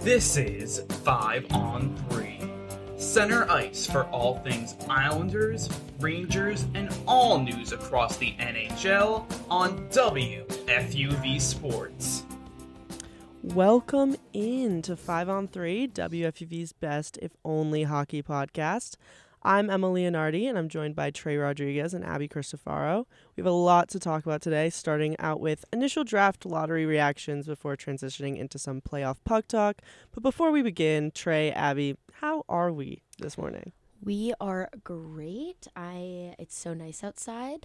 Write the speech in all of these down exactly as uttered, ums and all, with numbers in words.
This is five on three. Center ice for all things Islanders, Rangers, and all news across the N H L on W F U V Sports. Welcome in to five on three, W F U V's best, if only, hockey podcast. I'm Emma Leonardi, and I'm joined by Trey Rodriguez and Abby Cristofaro. We have a lot to talk about today, starting out with initial draft lottery reactions before transitioning into some playoff puck talk. But before we begin, Trey, Abby, how are we this morning? We are great. I it's so nice outside,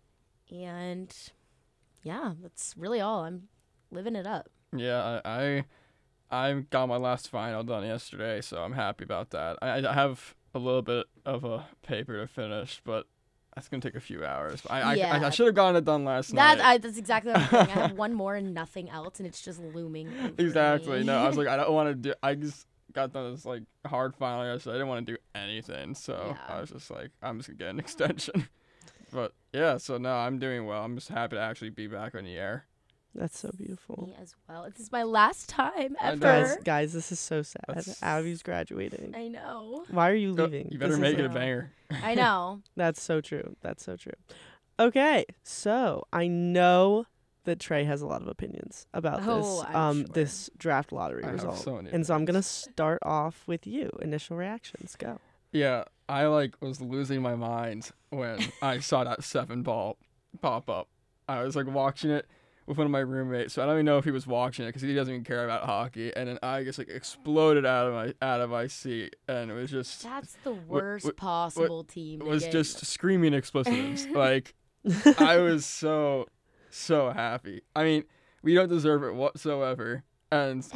and yeah, that's really all. I'm living it up. Yeah, I, I I got my last final done yesterday, so I'm happy about that. I, I have a little bit of a paper to finish, but that's gonna take a few hours. I Yeah. I, I should have gotten it done last That night. I, that's exactly what I'm saying. I have one more and nothing else, and it's just looming. over Exactly. me. No, I was like, I don't want to do. I just got done this like hard final yesterday. I didn't want to do anything, so Yeah. I was just like, I'm just gonna get an extension. But yeah, so no, I'm doing well. I'm just happy to actually be back on the air. That's so beautiful. Me as well. This is my last time I ever. know. Guys, guys, this is so sad. That's- Abby's graduating. I know. Why are you Go- leaving? You better This is make it a like- banger. I know. That's so true. That's so true. Okay, so I know that Trey has a lot of opinions about Oh, this I'm um sure. this draft lottery I have result. so many and so I'm going to opinions. start off with you. Initial reactions. Go. Yeah, I like was losing my mind when I saw that seven ball pop up. I was like watching it with one of my roommates, so I don't even know if he was watching it because he doesn't even care about hockey. And then I just like exploded out of my out of my seat, and it was just That's the worst what- possible team. it to was get. just screaming expletives. Like I was so so happy. I mean, we don't deserve it whatsoever, and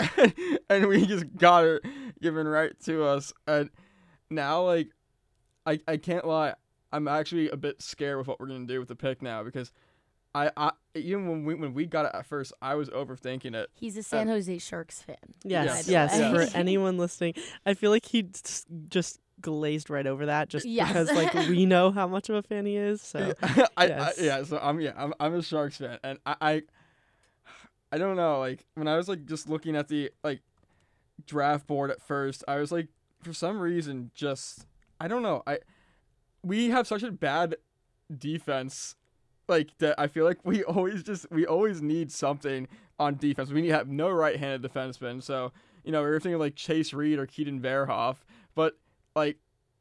and we just got it given right to us. And now, like, I I can't lie, I'm actually a bit scared with what we're gonna do with the pick now because I, I even when we when we got it at first, I was overthinking it. He's a San Jose Sharks fan. Yes, by yes. the way. For anyone listening, I feel like he s- just glazed right over that just Yes. because like we know how much of a fan he is. So I, yes. I yeah, so I'm yeah, I'm I'm a Sharks fan, and I, I I don't know, like when I was like just looking at the like draft board at first, I was like for some reason just I don't know, I we have such a bad defense. Like that, I feel like we always just we always need something on defense. We need to have no right-handed defenseman, so you know we were thinking like Chase Reed or Keaton Verhoff, but like,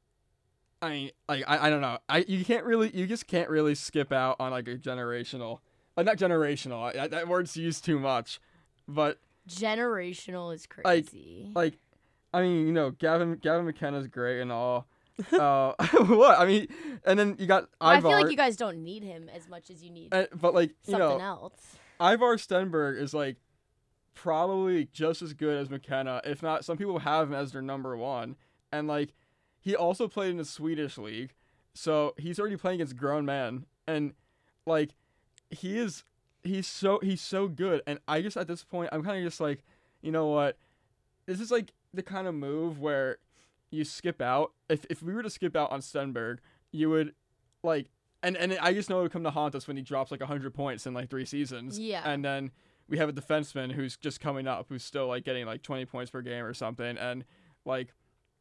I mean, like I, I don't know, I you can't really you just can't really skip out on like a generational, like not generational. I, that word's used too much, but Generational is Like- crazy. like, I mean you know Gavin Gavin McKenna's great and all. uh, what I mean, and then you got Well, I Ivar. feel like you guys don't need him as much as you need and, but like you something know. else. Ivar Stenberg is like probably just as good as McKenna, if not some people have him as their number one. And like he also played in the Swedish league, so he's already playing against grown men. And like he is he's so he's so good. And I just at this point I'm kinda just like, you know what? This is like the kind of move where you skip out. If if we were to skip out on Stenberg, you would like And and I just know it would come to haunt us when he drops like one hundred points in like three seasons. Yeah. And then we have a defenseman who's just coming up, who's still like getting like twenty points per game or something. And like,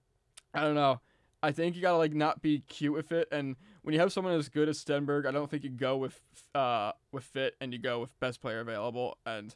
I don't know. I think you gotta like not be cute with it. And when you have someone as good as Stenberg, I don't think you go with uh with fit and you go with best player available. And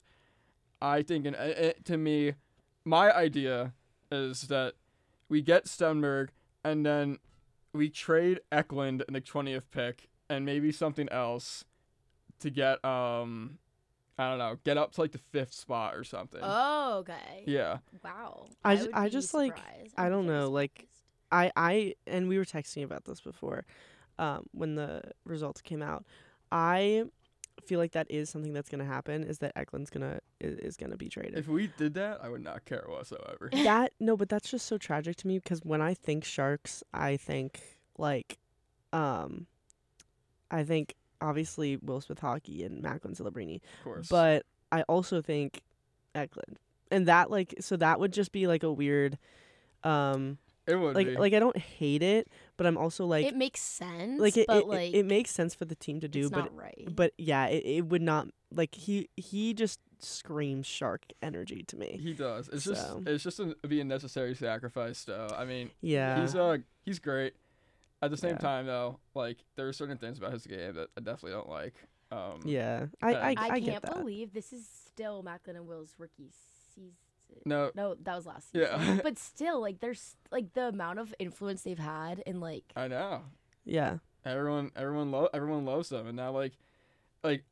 I think, and it, to me, my idea is that we get Stenberg and then we trade Eklund in the twentieth pick and maybe something else to get um I don't know, get up to like the fifth spot or something. Oh, okay. Yeah. Wow. I ju- would I be just, like, surprised. I would don't be very know, like, surprised. I, I and we were texting about this before um, when the results came out. I feel like that is something that's going to happen, is that Eklund's gonna is, is gonna be traded. If we did that, I would not care whatsoever. that no, but that's just so tragic to me because when I think Sharks, I think like, um, I think obviously Will Smith Hockey and Macklin Celebrini, Of course. but I also think Eklund, and that like so that would just be like a weird, um, it would like be. like I don't hate it, but I'm also like it makes sense. like it but it, like it, it makes sense for the team to do, it's but not right. but yeah, it, it would not like he he just screams shark energy to me. He does. It's So. just it's just a, be a necessary sacrifice, though. I mean, Yeah. he's uh he's great. At the same Yeah. time, though, like there are certain things about his game that I definitely don't like. Um, Yeah. I I, I- I, I, get can't that. believe this is still Macklin and Will's rookie season. No. No, that was last season. Yeah. But still, like, there's like the amount of influence they've had and like. I know. Yeah. Everyone, everyone, lo- everyone loves them, and now like, like,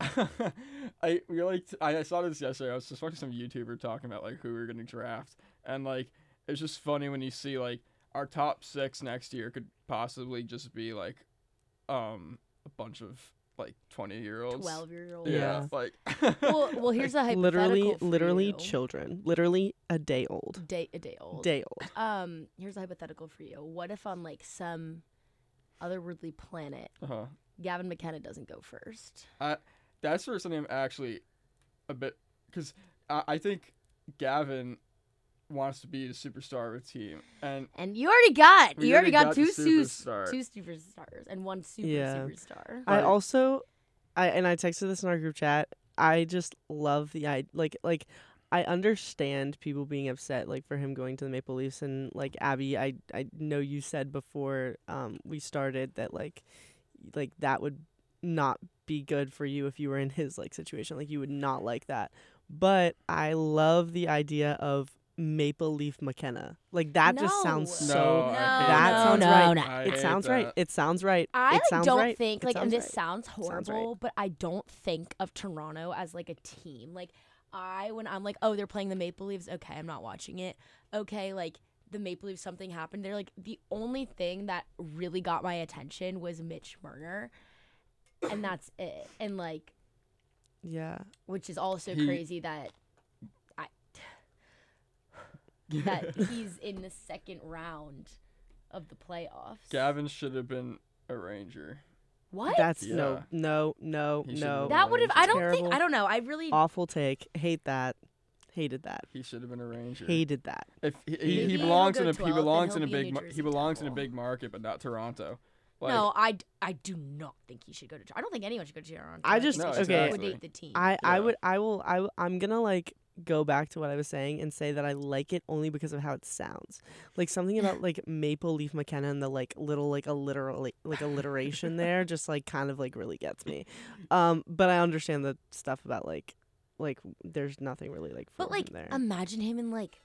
I we like t- I saw this yesterday. I was just watching some YouTuber talking about like who we are gonna draft, and like it's just funny when you see like our top six next year could possibly just be like, um, a bunch of like twenty year olds. twelve year old. Yeah, Yeah. like. Well, well, here's a hypothetical. Literally for literally you. children. Literally a day old. Day a day old. Day old. Um, here's a hypothetical for you. What if on like some otherworldly planet, uh-huh. Gavin McKenna doesn't go first? That's for something I'm actually a bit because I, I think Gavin wants to be the superstar of a team, and And you already got We you already already got, got two the su- superstar. two superstars and one super Yeah. superstar. I Like- also, I and I texted this in our group chat. I just love the I like like I understand people being upset like for him going to the Maple Leafs, and like Abby, I I know you said before um we started that like like that would not be good for you if you were in his like situation. Like you would not like that. But I love the idea of Maple Leaf McKenna. Like that just sounds No. so. No, I hate that no, sounds no, right. no. I It hate sounds right. that. It sounds right. I it like, sounds don't right. think It like, and sounds this right. sounds Sounds horrible, right. but I don't think of Toronto as like a team. Like I, when I'm like, oh, they're playing the Maple Leafs. Okay, I'm not watching it. Okay, like the Maple Leafs, something happened. They're like the only thing that really got my attention was Mitch Marner, and that's it. And like, Yeah. which is also He- crazy that I that he's in the second round of the playoffs. Gavin should have been a Ranger. What? That's Yeah. no, no, no, He should've no. been that would have. I don't Terrible. think. I don't know. I really. Awful take. Hate that. Hated that. He should have been a Ranger. Hated that. If he, he, Maybe he he'll belongs go in a he twelfth and belongs in he'll a be a big New mar- Jersey he belongs in a Devil. big market, but not Toronto. Like, no, I, d- I do not think he should go to. I don't think anyone should go to Toronto. I think just- they No, should okay. liquidate the team. I, I Yeah. would I will I will- I'm gonna like go back to what I was saying and say that I like it only because of how it sounds. Like something about like Maple Leaf McKenna and the like little like alliteral like alliteration there just like kind of like really gets me. Um, but I understand the stuff about like like there's nothing really like for but like, him there. imagine him in like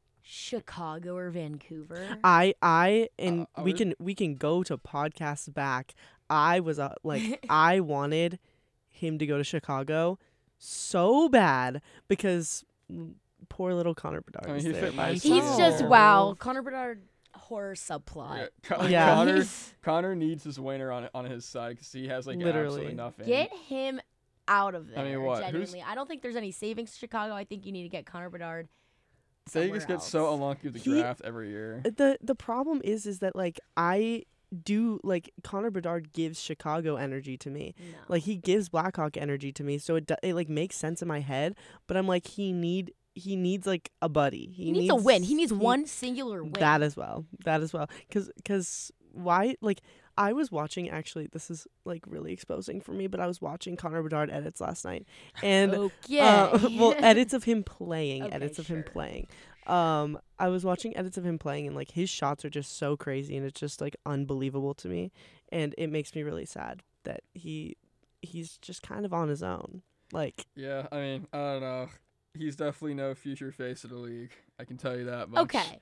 Chicago or Vancouver. I I and Uh, I we would- can we can go to podcasts back. I was uh, like I wanted him to go to Chicago so bad because mm, poor little Connor Bedard. I mean, is he there fit by nicely He's Oh. just himself. wow. Connor Bedard horror yeah, subplot. Con- Yeah. Connor He's- Connor needs his winner on on his side because he has like Literally. absolutely nothing. Get him out of there. I mean, what? Who's- Genuinely, I don't think there's any savings to Chicago. I think you need to get Connor Bedard. Vegas somewhere gets so else. unlucky with the He- draft every year. the the problem is is that like I do like Connor Bedard gives Chicago energy to me. No. Like he gives Blackhawk energy to me, so it do, it like makes sense in my head. But I'm like he need he needs like a buddy. He, he needs a win. He needs one singular win. That as well. That as well. Cause cause why like I was watching actually this is like really exposing for me, but I was watching Connor Bedard edits last night, and okay. uh, well edits of him playing, Okay, edits of him sure. playing. Um, I was watching edits of him playing, and like his shots are just so crazy, and it's just like unbelievable to me, and it makes me really sad that he he's just kind of on his own. Like Yeah, I mean, I don't know. He's definitely no future face of the league. I can tell you that much. Okay.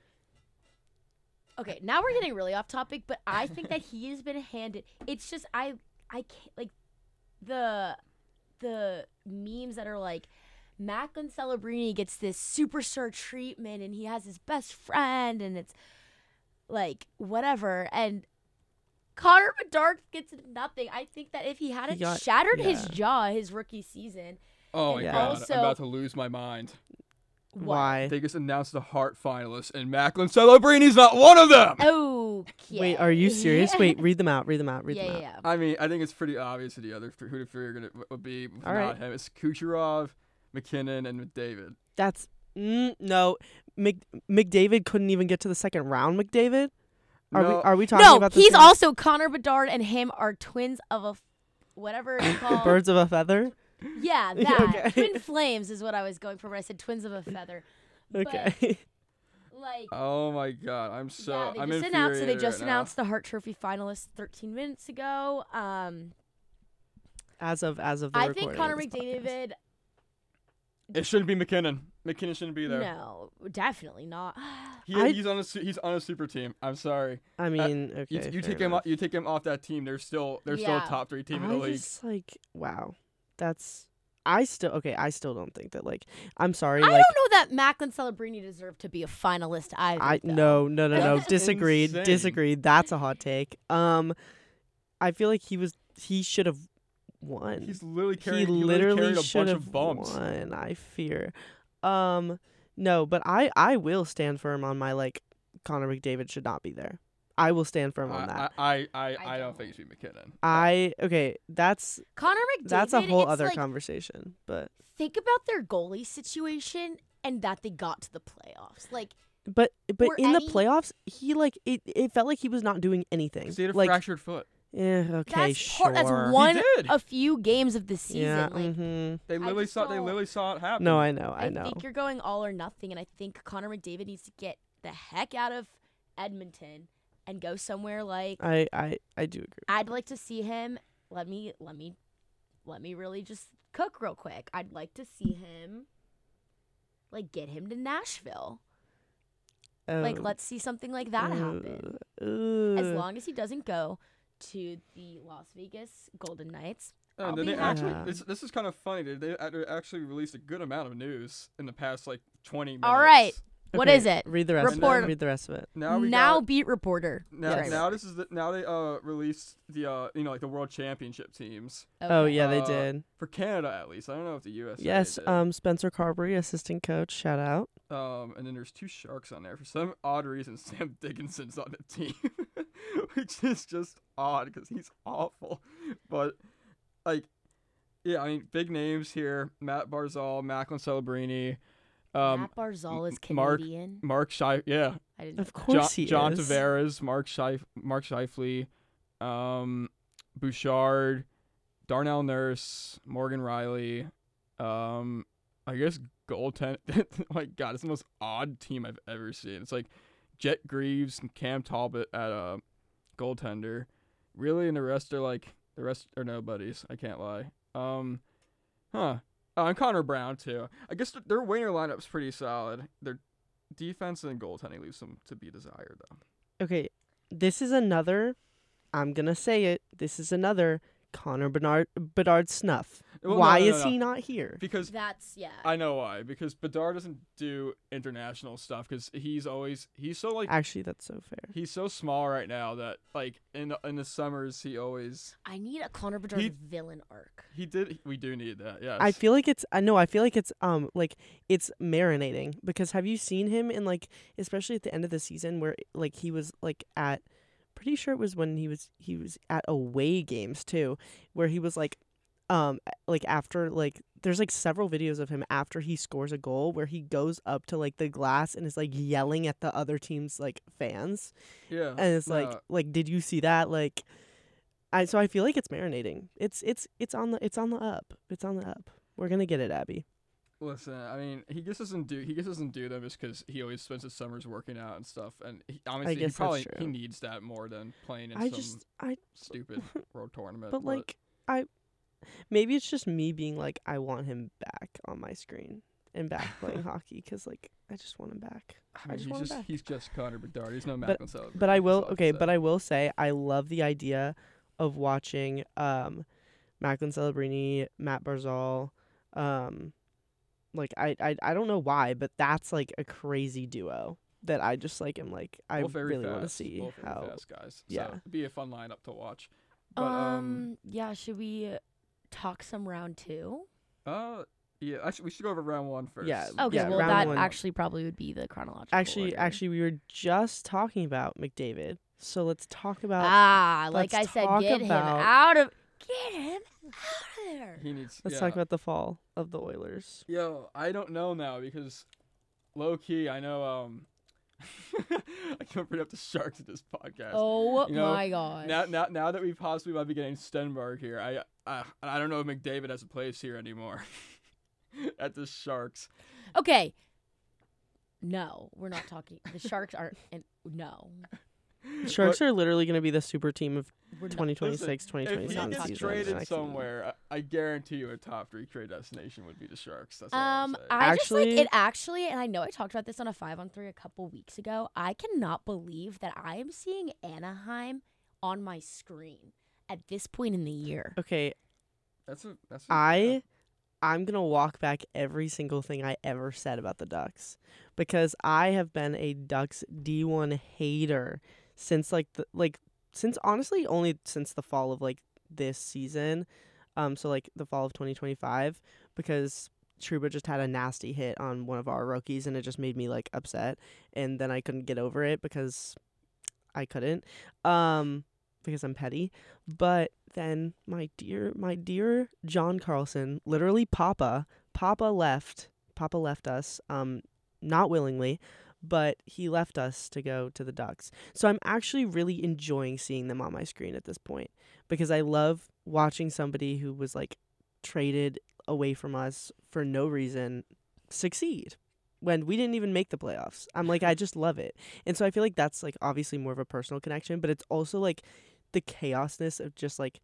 Okay, now we're getting really off topic, but I think that he has been handed. It's just I I can't like the the memes that are like Macklin Celebrini gets this superstar treatment and he has his best friend and it's like whatever and Connor Bedard gets nothing. I think that if he hadn't got- shattered his yeah. jaw his rookie season, Oh my And god, also- I'm about to lose my mind. what? why? They just announced the Hart finalists, and Macklin Celebrini's not one of them. Okay. Wait, are you serious? Wait, read them out. Read them out. Read yeah, them yeah, out. yeah. I mean, I think it's pretty obvious who the other th- who the three are gonna would be. If All not right. him. It's Kucherov, McKinnon, and McDavid. That's mm, no. Mc, McDavid couldn't even get to the second round. McDavid. Are No. we are we talking No, about the he's same- also Connor Bedard and him are twins of a f- whatever it's called. birds of a feather? Yeah, that. Okay. Twin flames is what I was going for when I said twins of a feather. Okay. But, like, Oh my god, I'm so yeah, they I'm just announced. So they infuriated just right now. announced the Hart Trophy finalists thirteen minutes ago. Um, as of as of the I recording think Connor of this podcast. McDavid. It shouldn't be McKinnon. McKinnon shouldn't be there. No, definitely not. He, I- he's on a su- he's on a super team. I'm sorry. I mean, okay. You, you fair take him enough. off, you take him off that team. They're still they're still Yeah. a top three team in I the league. just like wow. That's I still okay. I still don't think that like I'm sorry. I like don't know that Macklin Celebrini deserved to be a finalist either. I though. no no no no That's disagreed insane. disagreed. That's a hot take. Um, I feel like he was he should have won. He's literally he carrying he literally carried a should bunch have of bumps. won. I fear. Um, no, but I I will stand firm on my like Connor McDavid should not be there. I will stand firm on that. I, I, I, I, I I don't don't. think it should be McKinnon. I okay. That's Connor McDavid. that's a whole it's other like, conversation. But think about their goalie situation and that they got to the playoffs. Like, but but Or in any- the playoffs, he like it. It felt like he was not doing anything. 'Cause he had a like fractured foot. yeah, okay, that's sure. part, that's one did. a few games of the season. yeah. like, hmm They literally just saw they don't- literally saw it happen. No, I know. I, I know. think you're going all or nothing, and I think Connor McDavid needs to get the heck out of Edmonton and go somewhere like I, I I do agree. I'd like to see him. Let me let me let me really just cook real quick. I'd like to see him like get him to Nashville. Like Oh, let's see something like that happen. uh, As uh, long as he doesn't go to the Las Vegas Golden Knights. And I'll then be they actually, happy. this, this is kind of funny. They, they act- actually released a good amount of news in the past like twenty minutes. All right. What okay, is it? Read the rest. Report- Of it. Read the rest of it. Now we now got, beat reporter. now, Yes. now this is the, now they uh released the uh you know like the World Championship teams Oh Okay. yeah, they Uh, did. for Canada at least. I don't know if the U S. A Yes. did. Um, Spencer Carberry, assistant coach. Shout out. Um, and then there's two Sharks on there. For some odd reason, Sam Dickinson's on the team, which is just odd because he's awful. But, like, yeah, I mean, big names here: Matt Barzal, Macklin Celebrini, um, Matt Barzal is M- Mark- Canadian. Mark Scheif, yeah, I didn't know Of that. course John, he John is. Tavares, Mark Scheif, Mark Scheifele, um, Bouchard, Darnell Nurse, Morgan Riley, um, I guess goaltend. My God, it's the most odd team I've ever seen. It's like Jet Greaves and Cam Talbot at a goaltender, really, and the rest are like the rest are nobodies. I can't lie. Um, huh. Oh, and Connor Brown too. I guess th- their winger lineup's pretty solid. Their defense and goaltending leaves some to be desired, though. Okay, this is another. I'm gonna say it. This is another Connor Bernard Bedard snuff. Well, no, Why no, no, is no. he not here? Because That's yeah. I know why. Because Bedard doesn't do international stuff. Because he's always he's so like Actually, that's so fair. he's so small right now that like in the, in the summers he always I need a Connor Bedard He- villain arc. he did we do need that. Yes. I feel like it's I know I feel like it's um like it's marinating because have you seen him in like especially at the end of the season where like he was like at pretty sure it was when he was he was at away games too where he was like um like after like there's like several videos of him after he scores a goal where he goes up to like the glass and is like yelling at the other team's like fans yeah. and it's no, like like did you see that like I so I feel like it's marinating. It's it's it's on the it's on the up. It's on the up. We're gonna get it, Abby. listen. I mean, he just doesn't do he just doesn't do them just because he always spends his summers working out and stuff. And he, honestly, he guess that's probably true. he needs that more than playing in I some just I stupid world tournament. but like I maybe it's just me being like I want him back on my screen and back playing hockey because like I just want him back. I I mean, just he's want him just back. he's just Connor Bedard. He's no But- Macklin Celebrini. But I will that's all okay, can but say. I will say I love the idea of watching um Macklin Celebrini, Matt Barzal, um like I, I I don't know why, but that's like a crazy duo that I just like am like I Both very really want to fast, see both very how fast guys. yeah. So it'd be a fun lineup to watch. But um, um, yeah, should we uh, talk some round two? uh, yeah, actually, we should go over round one first. Yeah, Okay, Yeah, well round that one. actually probably would be the chronological Actually, order. actually, we were just talking about McDavid, so let's talk about ah, like let's I said, talk get him about- out of get him out of there. he needs. let's yeah. talk about the fall of the Oilers. Yo, I don't know now because low key, I know. Um, I can't bring up the Sharks in this podcast. Oh You know, my gosh. Now, now, now that we possibly might be getting Stenberg here, I, I, I don't know if McDavid has a place here anymore. At the Sharks. Okay. No, we're not talking. The Sharks aren't. And no, Sharks are literally going to be the super team of we're not. twenty twenty-six, If he twenty twenty-seven gets season. traded I can- somewhere, I, I guarantee you a top three trade destination would be the Sharks. That's all Um, I'm saying. I just like Actually- it. Actually, and I know I talked about this on a five on three a couple weeks ago. I cannot believe that I am seeing Anaheim on my screen at this point in the year. Okay, that's a, that's a, I I'm going to walk back every single thing I ever said about the Ducks because I have been a Ducks D one hater since like the like since honestly only since the fall of like this season. Um so like the fall of twenty twenty-five because Trouba just had a nasty hit on one of our rookies and it just made me like upset and then I couldn't get over it because I couldn't. Um because I'm petty. But then my dear my dear John Carlson, literally Papa, Papa left. Papa left us um not willingly, but he left us to go to the Ducks. So I'm actually really enjoying seeing them on my screen at this point because I love watching somebody who was like traded away from us for no reason succeed when we didn't even make the playoffs. I'm like, I just love it. And so I feel like that's like obviously more of a personal connection, but it's also like the chaosness of just like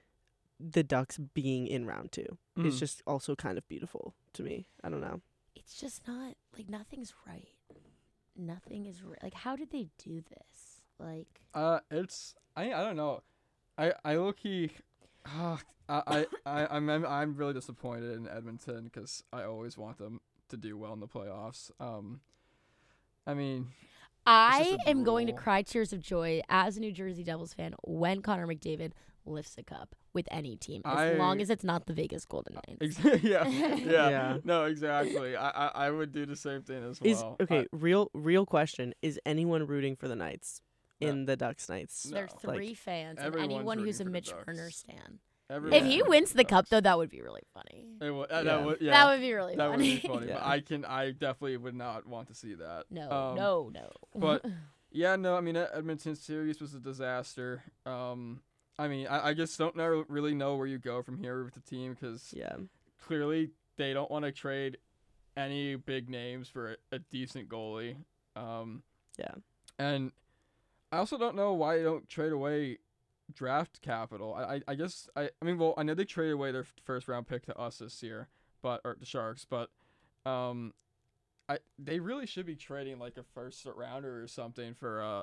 the Ducks being in round two. It's Mm. just also kind of beautiful to me. I don't know. It's just not like nothing's right. Nothing is right. Like, how did they do this? Like, Uh, it's I I don't know. I I look he. Uh, I I I I'm I'm really disappointed in Edmonton because I always want them to do well in the playoffs. Um, I mean, I just a am going to drool. cry tears of joy as a New Jersey Devils fan when Connor McDavid lifts a cup with any team, as I- long as it's not the Vegas Golden Knights. ex- yeah, yeah, Yeah. no, exactly. I, I I would do the same thing as Is well. okay, I- real real question. Is anyone rooting for the Knights No. in the Ducks Knights? No. There's Like, three fans, and everyone's anyone who's a rooting for the Mitch Ducks. Marner stan. everyone If he rooting wins for the cup, Ducks. though, that would be really funny. It would, uh, Yeah. that would, yeah, That would be really that would funny. be funny. Yeah. But I can, I definitely would not want to see that. no, Um, no, no. but- Yeah, no, I mean Ed- Edmonton series was a disaster. Um, I mean, I, I just don't know really know where you go from here with the team because Yeah. clearly they don't want to trade any big names for a, a decent goalie. Um, Yeah. and I also don't know why they don't trade away draft capital. I, I, I guess I, I mean, well, I know they traded away their first round pick to us this year, but or the Sharks, but um, I they really should be trading like a first rounder or something for uh,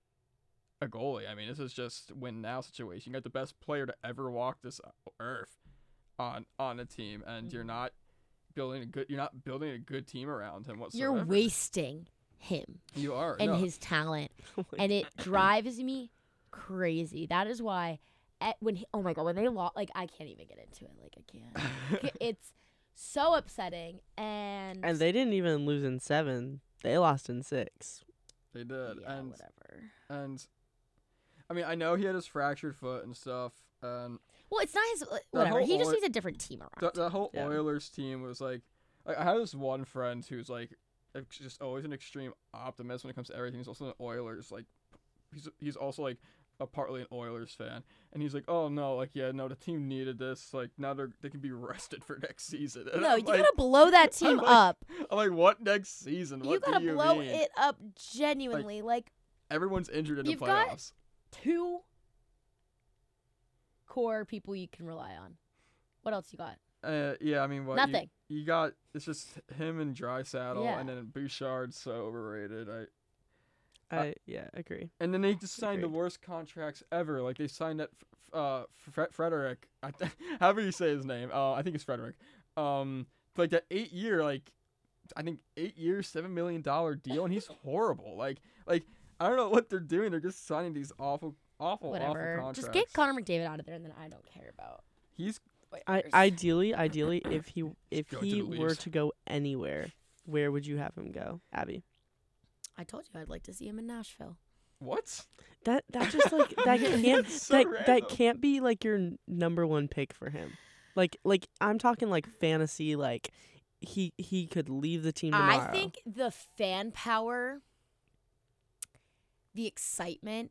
a goalie. I mean, this is just win now situation. You got the best player to ever walk this earth on on a team, and you're not building a good. You're not building a good team around him whatsoever. You're wasting him You are and no. his talent, Oh my and it drives me crazy. That is why, at, when he, oh my god, when they lost, like I can't even get into it. Like I can't. It's so upsetting, and And they didn't even lose in seven. They lost in six. They did, yeah, and whatever. and I mean, I know he had his fractured foot and stuff, and Well, it's not his. Whatever. whole He just Oil- needs a different team around. the, the whole Yeah. Oilers team was like, like, I have this one friend who's like, ex- just always an extreme optimist when it comes to everything. He's also an Oilers, like, he's he's also like a partly an Oilers fan, and he's like, oh no, like yeah, no, the team needed this, like now they're they can be rested for next season. And no, I'm you like, gotta blow that team like, up. I'm like, what next season? You What gotta do you blow mean? it up genuinely. Like Everyone's injured in the You've got- playoffs. two core people you can rely on. What else you got? Uh, yeah, I mean, what you- Nothing. You, got it's just him and Drysaddle, Yeah. and then Bouchard's so overrated. I I yeah, agree. and then they just signed the Agreed. worst contracts ever. Like they signed that f- uh Fre- Frederick, I th- however you say his name. Uh, I think it's Frederick. Um, for like that eight year, like I think eight years, seven million dollar deal, and he's horrible. Like like I don't know what they're doing. They're just signing these awful, awful, Whatever. awful contracts. Just get Connor McDavid out of there, and then I don't care about. He's I Oilers. ideally, ideally, if he if going to he the were Leafs. to go anywhere, where would you have him go, Abby? I told you I'd like to see him in Nashville. what? That that just like that can't So that random. that can't be like your n- number one pick for him. Like like I'm talking like fantasy. Like he he could leave the team tomorrow. I think the fan power the excitement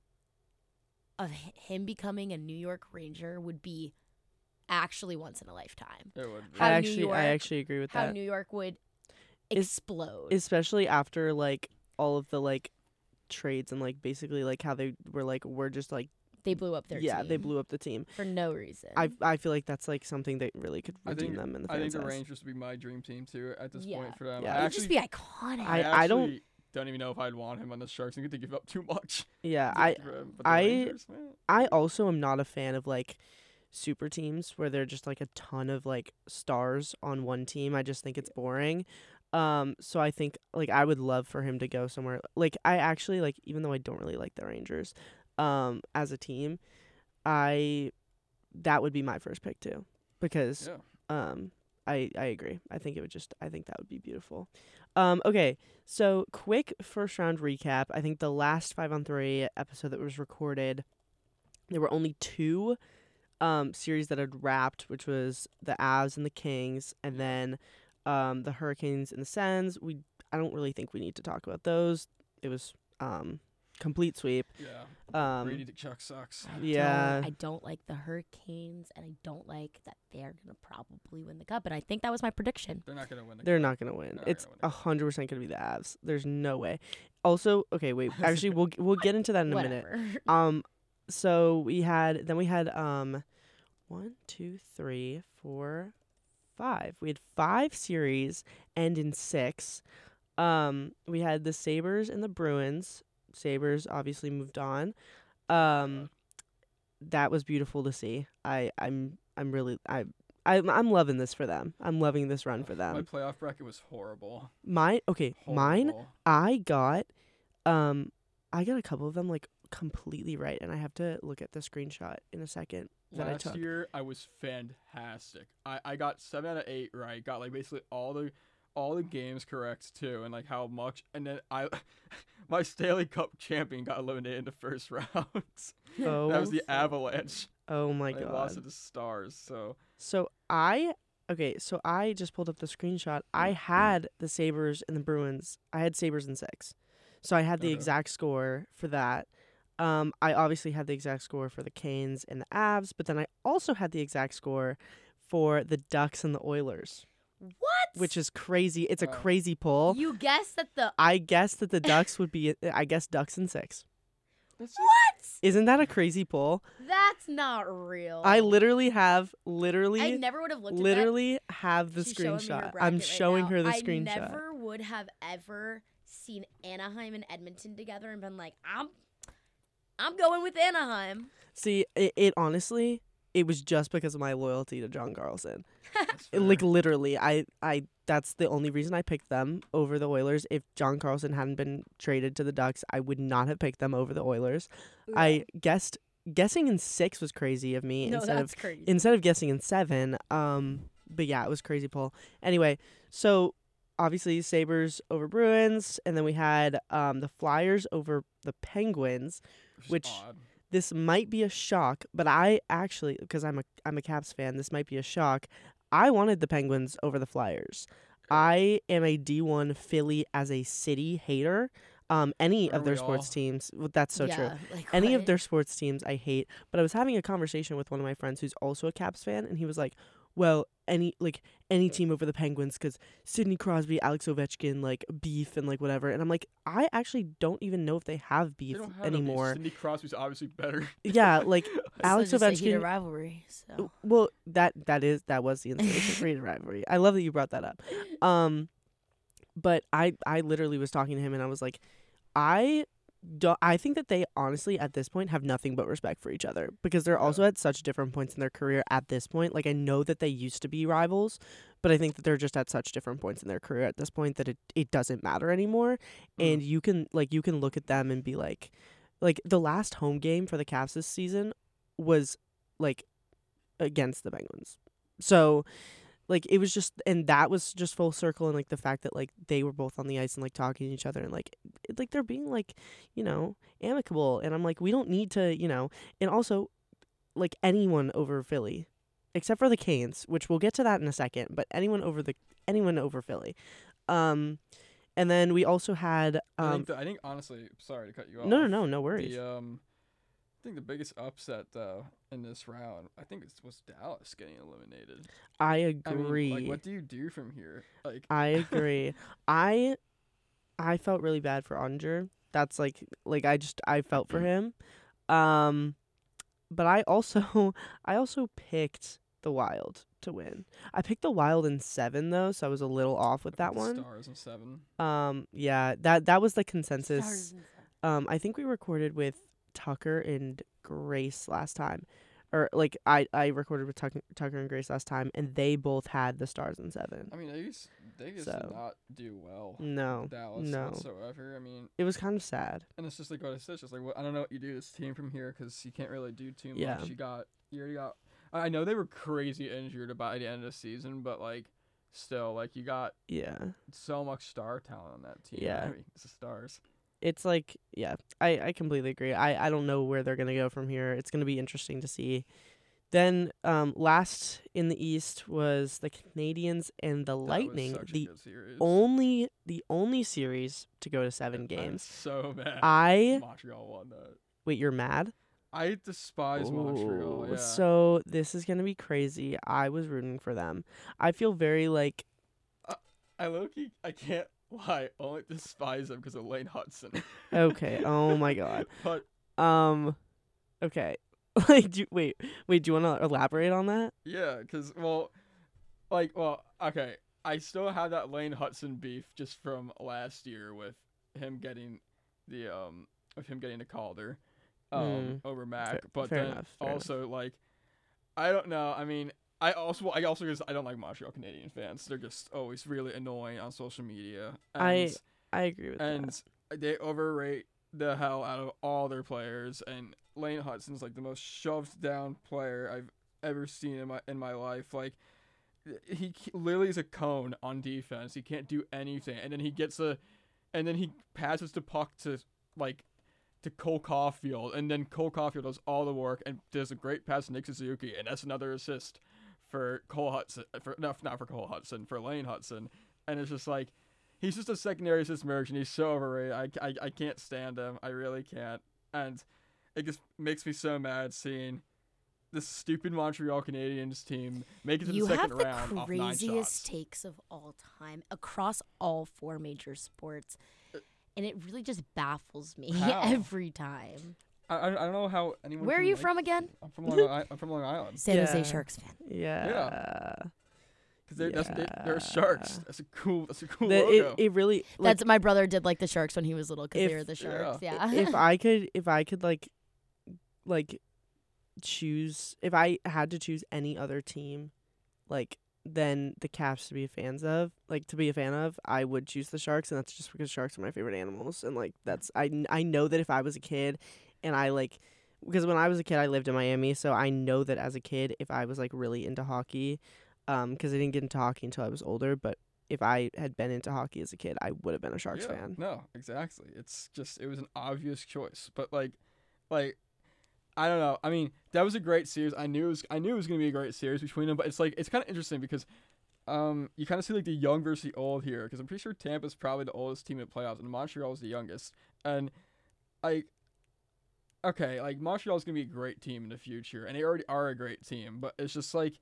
of h- him becoming a New York Ranger would be actually once in a lifetime. It would be. How I New actually, York- I actually agree with How that. New York would Is- explode. Especially after like all of the like trades and like basically like how they were like we're just like they blew up their yeah team they blew up the team. for no reason. I I feel like that's like something that really could I redeem think- them in the I think fans' the eyes. Rangers would be my dream team too at this Yeah. point for them. Yeah. I It would actually, just be iconic. I- I, I don't- actually don't even know if I'd want him on the Sharks. I think they give up too much. Yeah, I for him, but the I- Rangers, man. I also am not a fan of like super teams where they're just like a ton of like stars on one team. I just think it's boring. Um, so I think like I would love for him to go somewhere. Like I actually like even though I don't really like the Rangers, um, as a team, I that would be my first pick too because Yeah. um I I agree. I think it would just I think that would be beautiful. Um okay, so quick first round recap. I think the last five on three episode that was recorded, there were only two um series that had wrapped, which was the Avs and the Kings, and then um the Hurricanes and the Sens. We I don't really think we need to talk about those. It was um complete sweep. Yeah. Um Brady Tkachuk sucks. I yeah. Don't, I don't like the Hurricanes, and I don't like that they're gonna probably win the cup. And I think that was my prediction. They're not gonna win. The They're cup. not gonna win. They're not It's gonna win a the cup. hundred percent gonna be the Avs. There's no way. Also, okay, wait. Actually, we'll we'll get into that in a minute. Whatever. Um, so we had then we had um, one, two, three, four, five. We had five series end in six. Um, we had the Sabres and the Bruins. Sabres obviously moved on. Um, that was beautiful to see. I I'm I'm really I. I'm I'm loving this for them. I'm loving this run for My them. playoff bracket was horrible. Mine, okay, mine. Horrible. I got, um, I got a couple of them like completely right, and I have to look at the screenshot in a second that I Last took. year I was fantastic. I, I got seven out of eight right. Got like basically all the all the games correct too, and like how much. And then I, my Stanley Cup champion got eliminated in the first round. Oh, That was the Avalanche. oh my They lost to god. the Stars. So So I, okay, so I just pulled up the screenshot. I had the Sabres and the Bruins. I had Sabres in six, so I had the Okay. exact score for that. Um, I obviously had the exact score for the Canes and the Avs, but then I also had the exact score for the Ducks and the Oilers, What? which is crazy. It's a Wow. crazy pull. You guessed that the I guessed that the Ducks would be. I guess Ducks in six. that's what? Isn't that a crazy pull? That's not real. I literally have I literally never would have looked literally have at the that. She's showing me her screenshot. bracket I'm right showing now. her the I screenshot. never would have ever seen Anaheim and Edmonton together and been like, I'm, I'm going with Anaheim. See, it, it honestly, it was just because of my loyalty to John Carlson. that's It, like fair. literally, I, I that's the only reason I picked them over the Oilers. If John Carlson hadn't been traded to the Ducks, I would not have picked them over the Oilers. I guessed guessing in six was crazy of me no, instead of that's crazy. instead of guessing in seven. Um, but yeah, it was crazy pull. Anyway, so obviously Sabres over Bruins, and then we had um the Flyers over the Penguins. Which is which- odd. This might be a shock, but I actually, because I'm a I'm a Caps fan, this might be a shock. I wanted the Penguins over the Flyers. I am a D one Philly as a city hater. Um, any of Aren't their we sports all? teams, well, that's so yeah, true. Like, Any of what? their sports teams I hate, but I was having a conversation with one of my friends who's also a Caps fan, and he was like, well, any like any team over the Penguins because Sidney Crosby, Alex Ovechkin, like beef and like whatever. And I'm like, I actually don't even know if they have They beef don't have no beef. anymore. Sidney Crosby's obviously better. Yeah, like Alex So just a heated Ovechkin. rivalry. So Well, that that is that was the inspiration for the rivalry. I love that you brought that up. Um, but I I literally was talking to him and I was like, I do, I think that they honestly at this point have nothing but respect for each other because they're also at such different points in their career at this point. Like I know that they used to be rivals, but I think that they're just at such different points in their career at this point that it, it doesn't matter anymore. Mm. And you can like you can look at them and be like like the last home game for the Cavs this season was like against the Penguins. So like it was just and that was just full circle and like the fact that like they were both on the ice and like talking to each other and like it, like they're being like, you know, amicable and I'm like we don't need to, you know, and also like anyone over Philly except for the Canes, which we'll get to that in a second, but anyone over the anyone over Philly. Um And then we also had I um think the, I think honestly, sorry to cut you off. no no no no worries. The um, I think the biggest upset though in this round, I think it was Dallas getting eliminated. I I mean, agree. like, what do you do from here? Like, I agree. I I felt really bad for Unger. That's like like I just I felt for him. Um but I also I also picked the Wild to win. I picked the Wild in seven though, so I was a little off with I that think the one. Stars in seven. Um yeah, that that was the consensus. Stars and stuff. Um I think we recorded with Tucker and Grace last time. Or like I, I recorded with Tucker, Tucker and Grace last time, and they both had the Stars in seven. I mean, they just they just So. did not do well. No, Dallas no. whatsoever. I mean, It was kind of sad. and it's just like what I said. It's just like what, I don't know what you do to this team from here because you can't really do too Yeah. much. You got you already got. I I know they were crazy injured by the end of the season, but like still, like you got Yeah. so much star talent on that team. Yeah. I mean, it's the Stars. It's like, yeah, I, I completely agree. I, I don't know where they're going to go from here. It's going to be interesting to see. Then um, last in the East was the Canadians and the That was Lightning, such a the good series. only the only series to go to seven I'm games. so mad. I Montreal won that. wait, you're mad? I despise Montreal. Ooh, Yeah. So this is going to be crazy. I was rooting for them. I feel very like I low-key, I can't lie. I only despise them because of Lane Hudson. okay. Oh my god. But Um okay. Like, do, wait, wait. Do you want to elaborate on that? yeah, because well, like, well, okay. I still have that Lane Hudson beef just from last year with him getting the um with him getting the Calder um Mm, over Mac. fair- but fair then enough, fair also like, I don't know. I mean, I also I also because I don't like Montreal Canadian fans. They're just always really annoying on social media. And, I I agree with and that. they overrate the hell out of all their players. And Lane Hudson's like the most shoved down player I've ever seen in my in my life. Like he c- literally is a cone on defense. He can't do anything, and then he gets a, and then he passes the puck to like to Cole Caulfield, and then Cole Caulfield does all the work and does a great pass to Nick Suzuki, and that's another assist for Cole Hudson. For no, not for Cole Hudson, for Lane Hudson, and it's just like. He's just a secondary assist merchant. He's so overrated. I, I, I can't stand him. I really can't. And it just makes me so mad seeing this stupid Montreal Canadiens team make it to You the have second the round off nine craziest shots. takes of all time across all four major sports, and it really just baffles me How? every time. I, I I don't know how anyone. Where are can you like- from again? I'm from Long Island. I'm from Long Island. San Yeah. Jose Sharks fan. Yeah. Because they're, that's, they, they're sharks. Yeah. That's a cool. That's a cool The- logo. it, it really like, That's my brother did like the Sharks when he was little because If- they were the Sharks. yeah. Yeah. if I could if I could like like choose if I had to choose any other team like than the Caps to be fans of, like to be a fan of, I would choose the Sharks, and that's just because sharks are my favorite animals, and like that's I kn- I know that if I was a kid and I like because when I was a kid I lived in Miami, so I know that as a kid if I was like really into hockey, um because I didn't get into hockey until I was older, but if I had been into hockey as a kid, I would have been a Sharks yeah, fan. No, exactly. It's just it was an obvious choice, but like, like, I don't know. I mean, that was a great series. I knew it was I knew it was gonna be a great series between them, but it's like it's kind of interesting because, um, you kind of see like the young versus the old here because I'm pretty sure Tampa's probably the oldest team in the playoffs and Montreal is the youngest, and like, okay, like Montreal's gonna be a great team in the future, and they already are a great team, but it's just like.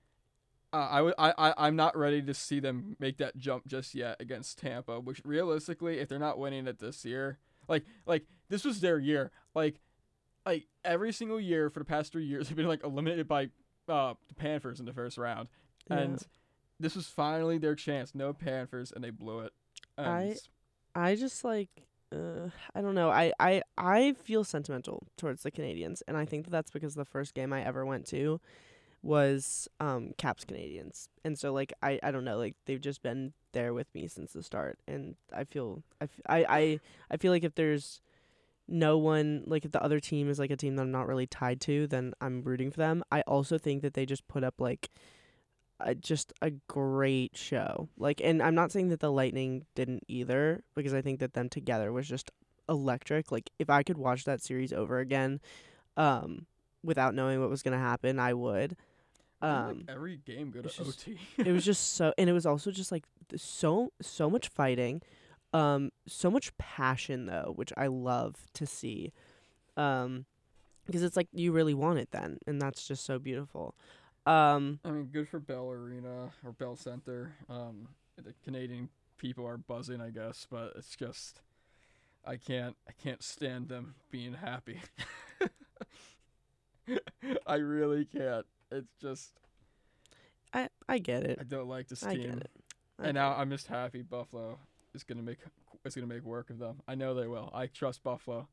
Uh, I, w- I, I, I'm not ready to see them make that jump just yet against Tampa, which realistically, if they're not winning it this year, like, like this was their year. Like, like every single year for the past three years, they've been like eliminated by uh, the Panthers in the first round. Yeah. And this was finally their chance. No Panthers, and they blew it. And I- I just like uh, I don't know. I, I I feel sentimental towards the Canadians, and I think that that's because the first game I ever went to was um Caps Canadians, and so like I, I don't know, like they've just been there with me since the start, and I feel I, f- I, I, I feel like if there's no one, like if the other team is like a team that I'm not really tied to, then I'm rooting for them. I also think that they just put up like a, just a great show. Like, and I'm not saying that the Lightning didn't either, because I think that them together was just electric. Like, if I could watch that series over again, um, without knowing what was gonna happen, I would. didn't, Um, like, every game go to it's just- O T. it was just so, and it was also just like th- so so much fighting. Um, so much passion though, which I love to see. Um, because it's like you really want it then, and that's just so beautiful. Um, I mean, good for Bell Arena or Bell Center. Um, the Canadian people are buzzing, I guess, but it's just I can't I can't stand them being happy. I really can't. It's just I I get it. I don't like this I team. get it. I And get now it. I'm just happy Buffalo is gonna make is gonna make work of them. I know they will. I trust Buffalo.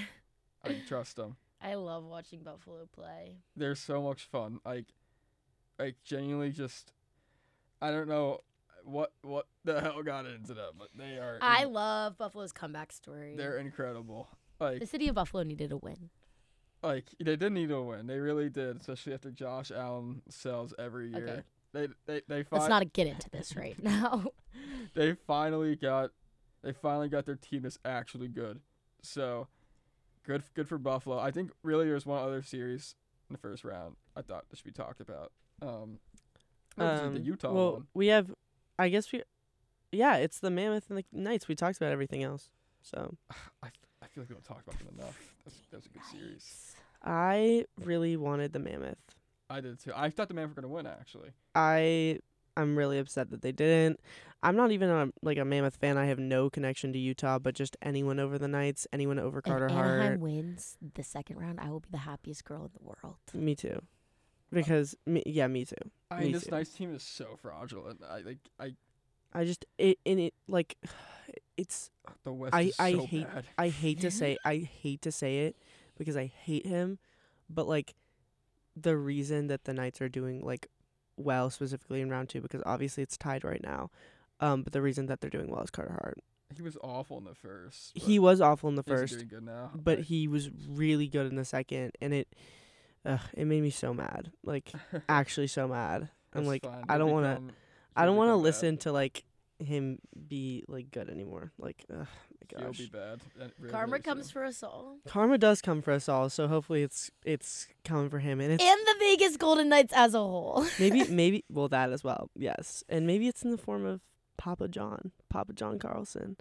I trust them. I love watching Buffalo play. They're so much fun. Like, like genuinely, just I don't know what what the hell got into them, but they are. I in- love Buffalo's comeback story. they're incredible. Like, The city of Buffalo needed a win. like they did need a win. They really did, especially after Josh Allen sells every year. Okay. They they they Let's fi- not get into this right now. they finally got they finally got their team that's actually good. So good good for Buffalo. I think really there's one other series in the first round I thought that should be talked about. Um, obviously the Um, Utah well, one. we have, I guess we, yeah, it's the Mammoth and the Knights. We talked about everything else. So I, f- I feel like we don't talk about them enough. That's that's a good series. I really wanted the Mammoth. I did too. I thought the Mavs were gonna win actually. I I'm really upset that they didn't. I'm not even a, like a Mammoth fan. I have no connection to Utah, but just anyone over the Knights, anyone over Carter if Anaheim Hart. wins the second round, I will be the happiest girl in the world. Me too. Because me, yeah, me too. I Me mean, this too. nice team is so fraudulent. I like I I just it and it like it's the West I is I so hate bad. I hate to say I hate to say it because I hate him, but like the reason that the Knights are doing like well specifically in round two, because obviously it's tied right now. Um, but the reason that they're doing well is Carter Hart. He was awful in the first. He was awful in the He's first, doing good now. but Like, he was really good in the second, and it uh, it made me so mad, like actually so mad. I'm that's like fine. I He'll don't want to become- I he'll don't want to become bad. listen to like him be like good anymore. Like ugh, my He'll gosh. be bad. uh, really, Karma really comes soon. for us all. Karma does come for us all, so hopefully it's it's coming for him, and it's And the Vegas Golden Knights as a whole. maybe maybe well that as well, yes, and maybe it's in the form of Papa John, Papa John Carlson.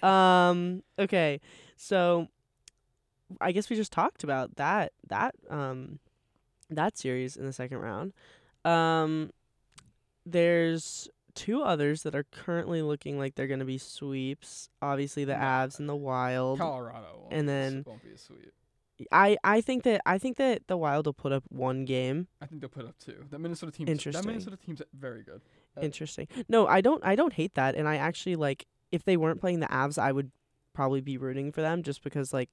um, okay, so I guess we just talked about that that um that series in the second round. Um, there's two others that are currently looking like they're gonna be sweeps. Obviously, the Nah. Avs and the Wild. Colorado. Won't and be a s- then- won't be a sweep. I I think that I think that the Wild will put up one game. I think they'll put up two. That Minnesota team. Interesting. That Minnesota team's very good. Uh, Interesting. No, I don't. I don't hate that, and I actually like. If they weren't playing the Avs, I would probably be rooting for them, just because like,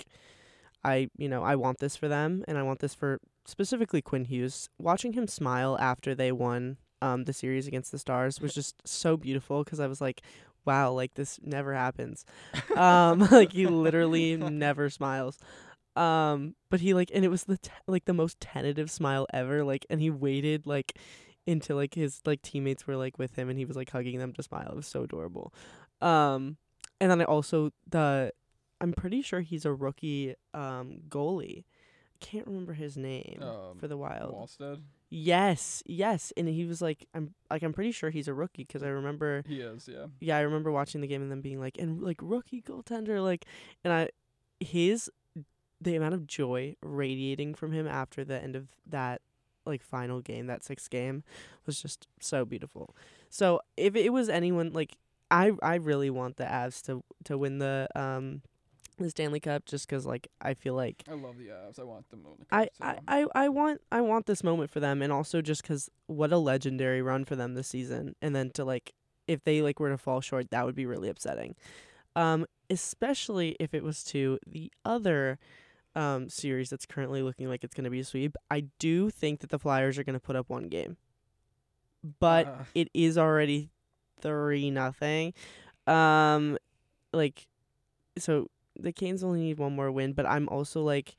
I you know I want this for them, and I want this for specifically Quinn Hughes. Watching him smile after they won um the series against the Stars was just so beautiful, because I was like, wow, like this never happens. Um, like he literally never smiles. Um, but he like, and it was the t- like the most tentative smile ever. Like, and he waited like until like his like teammates were like with him, and he was like hugging them to smile. It was so adorable. Um, and then I also the, I'm pretty sure he's a rookie um goalie. Can't remember his name Um, for the Wild. Wallstead. Yes, yes, and he was like, I'm like I'm pretty sure he's a rookie, because I remember. He is. Yeah. Yeah, I remember watching the game and them being like, and like rookie goaltender, like, and I, his, the amount of joy radiating from him after the end of that, like final game, that sixth game, was just so beautiful. So if it was anyone, like, I I really want the Avs to to win the um, the Stanley Cup, just 'cause like I feel like. I love the Avs. I want them to win the I, cup, I, too. I, I want I want this moment for them, and also just 'cause what a legendary run for them this season, and then to like if they like were to fall short, that would be really upsetting, um especially if it was to the other um series that's currently looking like it's going to be a sweep. I do think that the Flyers are going to put up one game, but Uh, it is already three nothing, um like so the Canes only need one more win, but I'm also like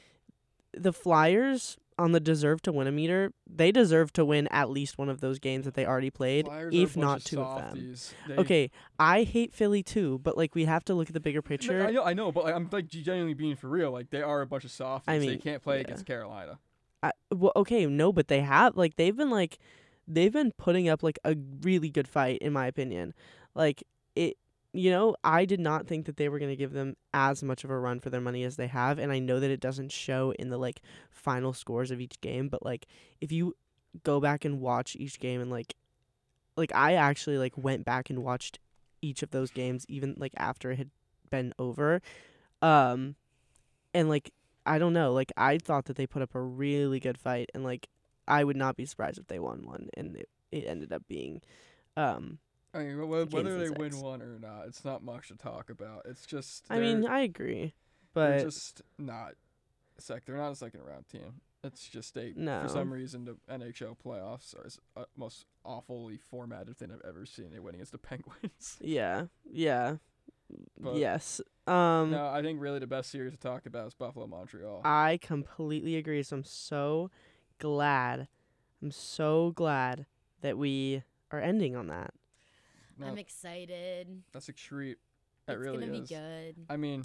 the Flyers on the deserve to win a meter, they deserve to win at least one of those games that they already played, Flyers are a if bunch not of two of them. softies. They- Okay, I hate Philly too, but like we have to look at the bigger No, picture. I know, I know, but like, I'm like genuinely being for real. Like they are a bunch of softies. I they mean, can't play yeah. against Carolina. I, well, okay, no, but they have like they've been like, they've been putting up like a really good fight in my opinion. Like it, you know, I did not think that they were going to give them as much of a run for their money as they have. And I know that it doesn't show in the, like, final scores of each game. But, like, if you go back and watch each game and, like, like, I actually, like, went back and watched each of those games, even, like, after it had been over. Um, and, like, I don't know. Like, I thought that they put up a really good fight. And, like, I would not be surprised if they won one. And it, it ended up being... Um, I mean, wh- whether they Kansas win six. one or not, it's not much to talk about. It's just I mean, they're- I agree. they're But just not sec. They're not a second round team. It's just they No. for some reason the N H L playoffs are the uh, most awfully formatted thing I've ever seen. They win against the Penguins. yeah, yeah, But yes. Um, no, I think really the best series to talk about is Buffalo Montreal. I completely agree. So I'm so glad. I'm so glad that we are ending on that. No, I'm excited. that's a treat. That It's really gonna is. be good. I mean,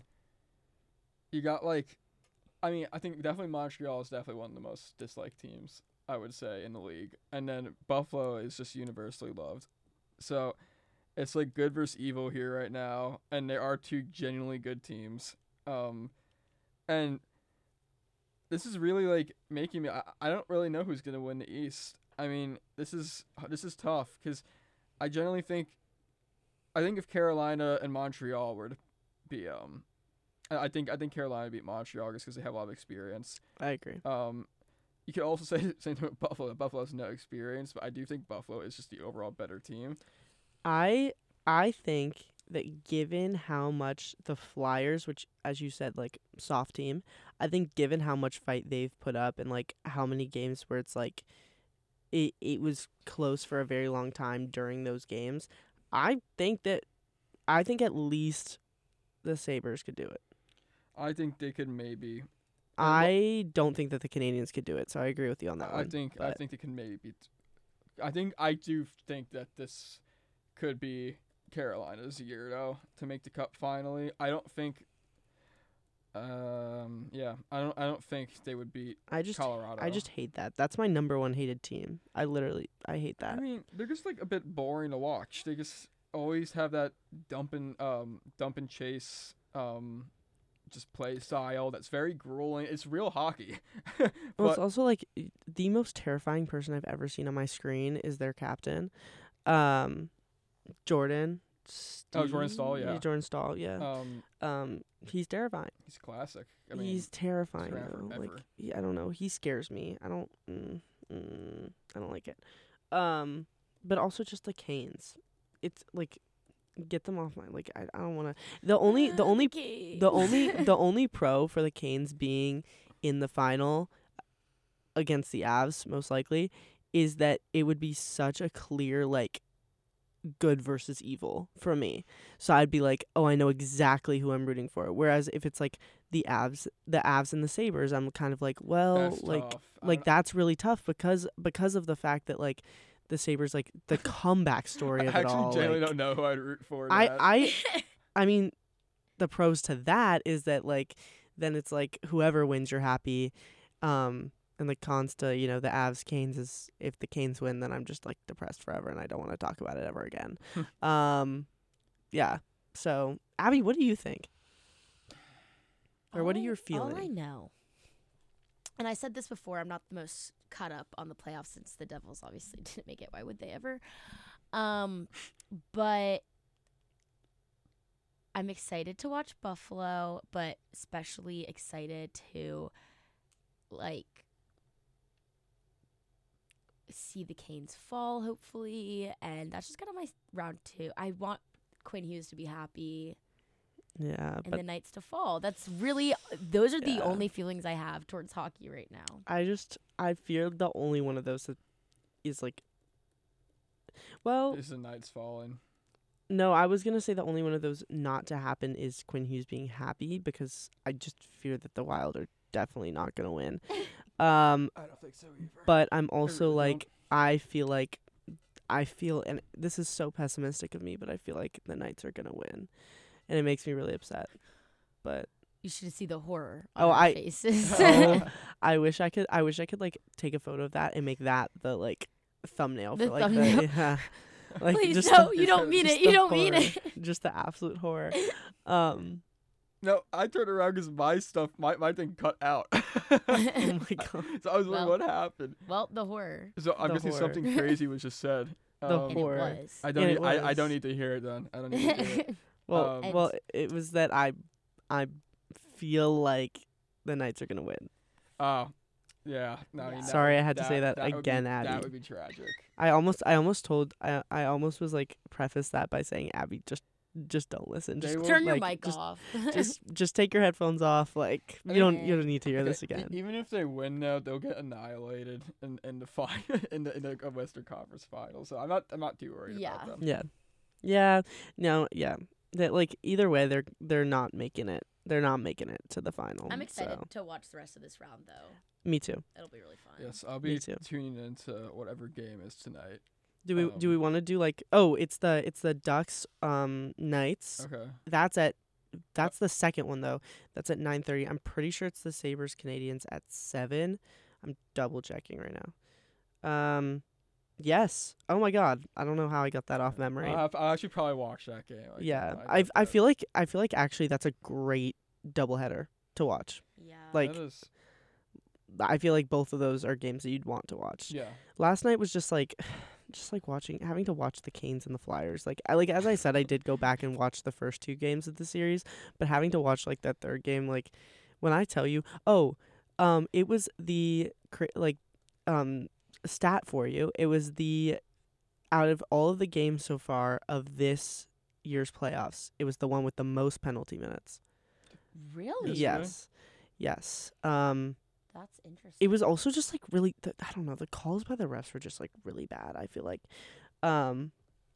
you got like, I mean, I think definitely Montreal is definitely one of the most disliked teams, I would say, in the league. And then Buffalo is just universally loved. So it's like good versus evil here right now. And there are two genuinely good teams. Um, and this is really like making me, I, I don't really know who's going to win the East. I mean, this is, this is tough because I generally think, I think if Carolina and Montreal were to be, um, I I think I think Carolina beat Montreal just because they have a lot of experience. I agree. Um, you could also say the same thing with Buffalo. Buffalo has no experience, but I do think Buffalo is just the overall better team. I I think that given how much the Flyers, which as you said, like soft team, I think given how much fight they've put up and like how many games where it's like it it was close for a very long time during those games, I think that I think at least the Sabres could do it. I think they could maybe. I don't think that the Canadians could do it, so I agree with you on that I one. think I but- think they can maybe beat. I think I do think that this could be Carolina's year though to make the cup finally. I don't think. Um. Yeah. I don't. I don't think they would beat I just Colorado. I just hate that. That's my number one hated team. I literally I hate that. I mean, they're just like a bit boring to watch. They just always have that dump and um dump and chase um just play style that's very grueling. It's real hockey. Well, but it's also like y- the most terrifying person I've ever seen on my screen is their captain, um, Jordan. Oh, Jordan Steve- Stahl, yeah. Jordan Stahl, yeah. um Um, he's terrifying. he's classic. I mean, he's terrifying around though. forever. Like, yeah, I don't know. He scares me. I don't. Mm, mm, I don't like it. Um, but also just the Canes. It's like, get them off my like. I, I don't want to. The only the only the only the only pro for the Canes being in the final against the Avs most likely is that it would be such a clear like good versus evil for me. So I'd be like, "Oh, I know exactly who I'm rooting for." Whereas if it's like the Avs, the Avs and the Sabres, I'm kind of like, "Well, that's like tough. I like don't- that's really tough because because of the fact that like the Sabres like the comeback story I of it actually all. genuinely like, don't know who I'd root for. in I that. I I mean, the pros to that is that like then it's like whoever wins, you're happy. Um, and the cons to you know the Avs Canes is if the Canes win, then I'm just like depressed forever, and I don't want to talk about it ever again. um, yeah. So Abby, what do you think? Or what are All- your All I feelings? know, and I said this before, I'm not the most caught up on the playoffs since the Devils obviously didn't make it. Why would they ever? Um, but I'm excited to watch Buffalo, but especially excited to like see the Canes fall, hopefully, and that's just kind of my round two. I want Quinn Hughes to be happy Yeah, and but the Knights to fall. That's really those are the Yeah. only feelings I have towards hockey right now. I just I fear the only one of those that is like. Well, Is the Knights falling? no, I was gonna say the only one of those not to happen is Quinn Hughes being happy because I just fear that the Wild are definitely not gonna win. Um, I don't think so either. but I'm also really like I feel like I feel and this is so pessimistic of me, but I feel like the Knights are gonna win, and it makes me really upset. But You should see the horror on Oh, our I- faces. oh, I wish I could. I wish I could like take a photo of that and make that the like thumbnail The for like thumbnail. the yeah. Like, Please, just no, the- you don't mean just it. You the don't mean horror. it. Just the absolute horror. Um, No, I turned around because my stuff, my, my thing cut out. oh my god. So I was wondering Well, what happened. Well, the horror. So I'm the guessing horror. something crazy was just said. The Um, And horror. it was. I don't. And Need, it I, I was. don't need to hear it then. I don't need to hear it. Well, Um, well, it was that I, I feel like the Knights are gonna win. Oh, yeah. No, I mean, Yeah. that Sorry, would- I had to say that would be- again, Abby. That would be tragic. I almost, I almost told, I, I almost was like preface that by saying, Abby, just, just don't listen. They Just will- Turn your like, mic just, off. just, just take your headphones off. Like I you don't, mean- you don't need to hear Okay, this e- again. even if they win, though, they'll get annihilated in, in the fi- in the in the Western Conference Finals. So I'm not I'm not too worried Yeah. about them. Yeah, yeah, no, yeah. That like either way, they're they're not making it. They're not making it to the final. I'm excited so. to watch the rest of this round, though. Me too. It'll be really fun. Yes, I'll Me be too. tuning into whatever game is tonight. Do we Um, do we want to do like oh it's the it's the Ducks um Knights. Okay. That's at that's the second one though. That's at nine thirty. I'm pretty sure it's the Sabres Canadians at seven. I'm double checking right now. Um, yes. Oh my God. I don't know how I got that off memory. I'll, have, I'll actually probably watch that game. Like, yeah, I, I get I that. feel like I feel like actually that's a great doubleheader to watch. Yeah. like- That is- I feel like both of those are games that you'd want to watch. yeah. Last night was just like just like watching having to watch the Canes and the Flyers. Like I like as I said I did go back and watch the first two games of the series, but having to watch like that third game, like when I tell you, oh, um it was the cra- like um stat for you. It was the out of all of the games so far of this year's playoffs, it was the one with the most penalty minutes. Really? Yes. Yes. Yes. Um That's interesting. it was also just like really the, I don't know, the calls by the refs were just like really bad, I feel like. Um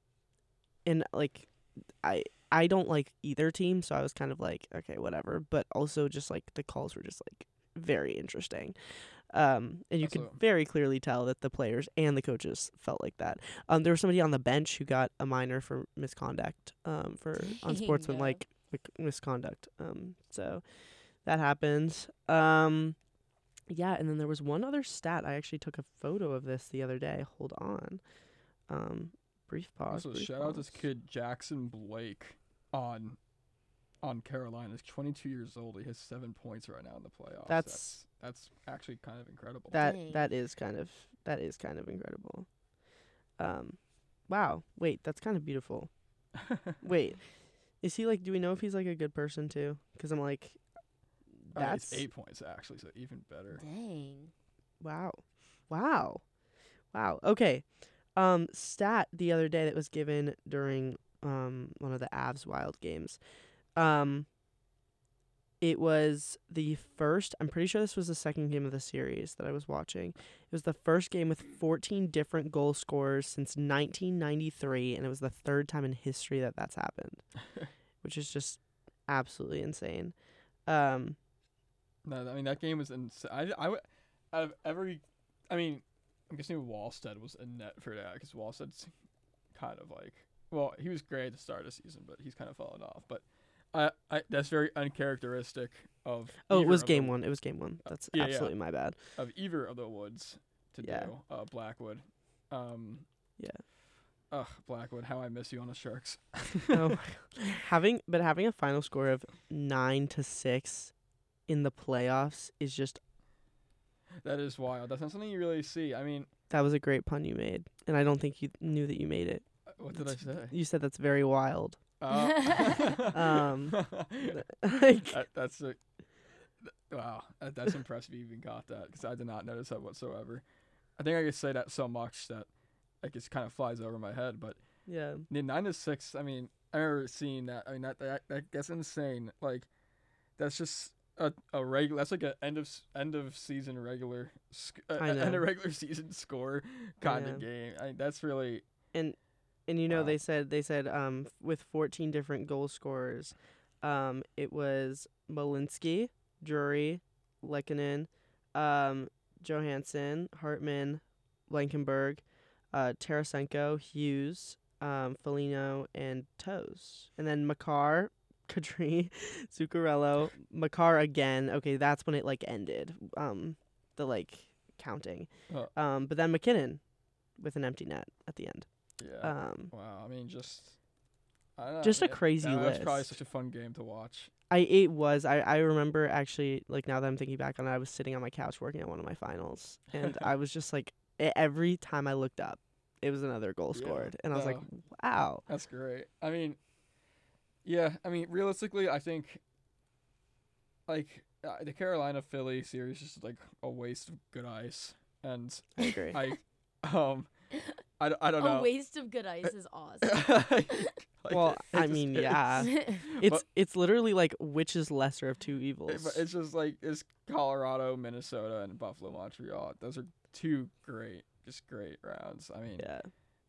and like I I don't like either team, so I was kind of like, okay, whatever, but also just like the calls were just like very interesting. Um and you could Also- very clearly tell that the players and the coaches felt like that. Um there was somebody on the bench who got a minor for misconduct um for Dang. unsportsmanlike mic- misconduct. Um so that happened. Um Yeah, and then there was one other stat. I actually took a photo of this the other day. Hold on. Um, brief pause. Also, brief shout out this pause. kid Jackson Blake on on Carolina. He's twenty-two years old. He has seven points right now in the playoffs. That's- that's, that's actually kind of incredible. That Dang. that is kind of that is kind of incredible. Um, wow. Wait, that's kind of beautiful. Wait, is he like? Do we know if he's like a good person too? Because I'm like, Uh, that's it's eight points actually, so even better. Dang. wow, wow, wow. Okay. Um, stat the other day that was given during um one of the Avs Wild games. Um, it was the first. I'm pretty sure this was the second game of the series that I was watching. It was the first game with fourteen different goal scorers since nineteen ninety-three, and it was the third time in history that that's happened, which is just absolutely insane. Um, No, I mean that game was insane. I, I would, out of every, I mean, I'm guessing Wallstead was a net for that because Wallstead's kind of like, well, he was great at the start of the season, but he's kind of fallen off. But I, I that's very uncharacteristic of. oh, it either was of game the, one. It was game one. That's yeah, yeah. absolutely my bad. of either of the Woods to Yeah. do. Uh, Blackwood, um, Yeah. ugh, Blackwood, how I miss you on the Sharks. Oh my God. Having but having a final score of nine to six in the playoffs is just That is wild. That's not something you really see. I mean, that was a great pun you made, and I don't think you knew that you made it. what did I say? You said that's very wild. Uh, Um, like, that, that's a wow. That, that's impressive. You even got that because I did not notice that whatsoever. I think I could say that so much that like it kind of flies over my head. But yeah, the nine to six. I mean, I remember seeing that. I mean, that, that, that that's insane. Like, that's just a a regular. That's like a end of s- end of season regular. Sc- uh, I end know. of regular season score kind of game. I, that's really and and you know Wow. they said they said um with fourteen different goal scorers, um it was Malinsky, Drury, Lehkonen, um Johansson, Hartman, Blankenberg, uh Tarasenko, Hughes, um Foligno, and Toes, and then Makar, Kadri, Zuccarello, Makar again. Okay, that's when it like ended. Um, the like counting. Oh. Um, but then McKinnon with an empty net at the end. Yeah. Um, Wow. I mean, just. I don't know, Just a yeah, crazy that was probably list. such a fun game to watch. I it was I I remember actually like now that I'm thinking back on it, I was sitting on my couch working on one of my finals, and I was just like e- every time I looked up, it was another goal Yeah, scored, and I was like, no. wow. That's great. I mean, yeah. I mean, realistically, I think like uh, the Carolina Philly series is just like a waste of good ice, and I agree. I um I, d- I don't A know. waste of good ice is awesome. Like, Well, it- I it just mean, is. yeah. It's it's literally like which is lesser of two It- evils. but it's just like it's Colorado, Minnesota, and Buffalo, Montreal. Those are two great, just great rounds. I mean, yeah.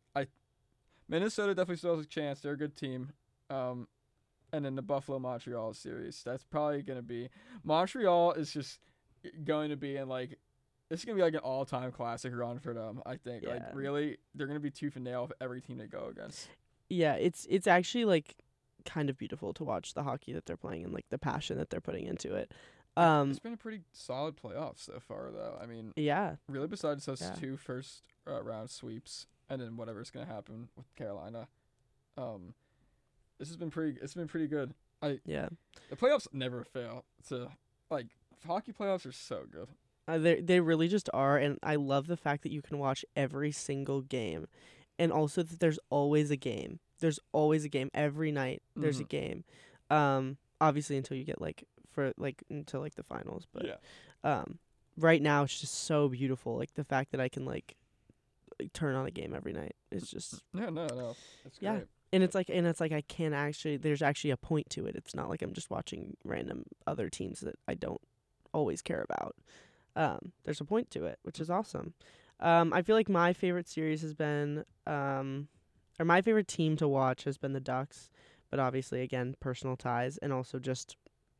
Minnesota definitely still has a chance. They're a good team. Um, and then the Buffalo Montreal series. That's probably gonna be Montreal is just going to be in like it's gonna be like an all time classic run for them. I think Yeah. like really they're gonna be tooth and nail of every team they go against. Yeah, it's it's actually like kind of beautiful to watch the hockey that they're playing and like the passion that they're putting into it. Um It's been a pretty solid playoff so far, though. I mean, yeah. really, besides those Yeah. two first uh, round sweeps, and then whatever's gonna happen with Carolina, um, this has been pretty. It's been pretty good. Yeah. The playoffs never fail. To like hockey playoffs are so good. Uh, they they really just are, and I love the fact that you can watch every single game, and also that there's always a game. There's always a game every night. There's a Mhm. game, um, obviously until you get like for like until like the finals. But yeah. um, right now it's just so beautiful. Like the fact that I can like, like turn on a game every night is just, Yeah. No. No. It's Yeah. great. and it's like and it's like I can actually. There's actually a point to it. It's not like I'm just watching random other teams that I don't always care about. Um, there's a point to it, which is awesome. Um, I feel like my favorite series has been, um, or my favorite team to watch has been the Ducks, but obviously, again, personal ties and also just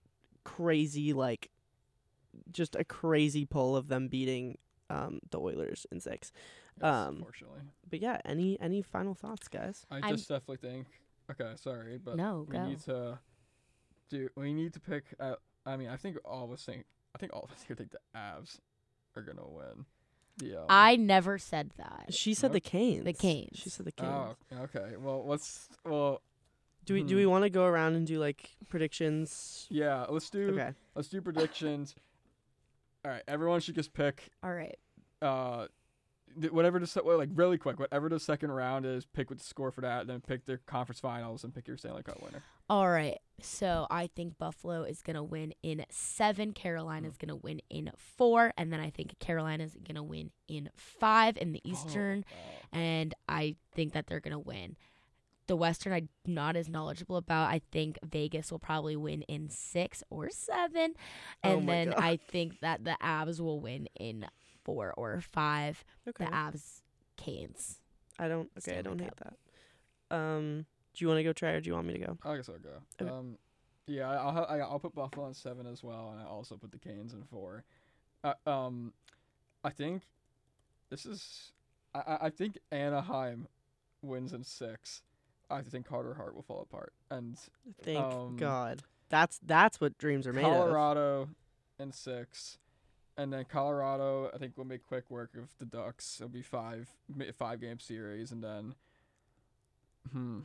crazy, like, just a crazy pull of them beating um, the Oilers in six. Yes, Um, unfortunately, But yeah, any any final thoughts, guys? I I'm- just definitely think. Okay, sorry, but No, we go. need to do. We need to pick. Uh, I mean, I think all of us think. I think all of us here think the Avs are gonna win. The um, I never said that. She said the Nope. Canes. The Canes. She said the Canes. Oh, okay. Well, let's. Well, Do we do hmm. we want to go around and do like predictions? Yeah, let's do. Okay. Let's do predictions. All right, everyone should just pick. All right. Uh, th- whatever the se- well, like really quick, whatever the second round is, pick what the score for that, then pick their conference finals and pick your Stanley Cup winner. All right. So I think Buffalo is going to win in seven. Carolina's going to win in four. And then I think Carolina's going to win in five in the Eastern. Oh, wow. And I think that they're going to win. The Western, I'm not as knowledgeable about. I think Vegas will probably win in six or seven. Oh And my then God. I think that the Avs will win in four or five. Okay. The Avs, Canes. I don't. Okay, I Stanley don't hate Cup. that. Um, do you want to go try or do you want me to go? I guess I'll go. Okay. Um, yeah, I- I'll ha- I- I'll put Buffalo in seven as well, and I also put the Canes in four. Uh, um, I think this is. I I I think Anaheim wins in six. I think Carter Hart will fall apart, and Thank Um, God. That's that's what dreams are made of. Colorado in six, and then Colorado I think will make quick work of the Ducks. It'll be five ma- five game series, and then hmm,